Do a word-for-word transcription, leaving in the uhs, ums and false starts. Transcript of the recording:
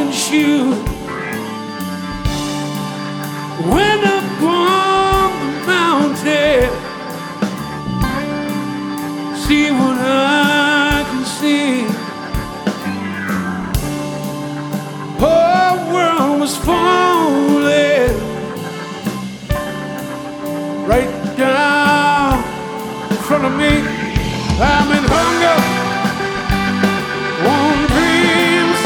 golden shoe. Went upon the mountain, see what I can see. Whole world was falling right down in front of me. I'm in hunger.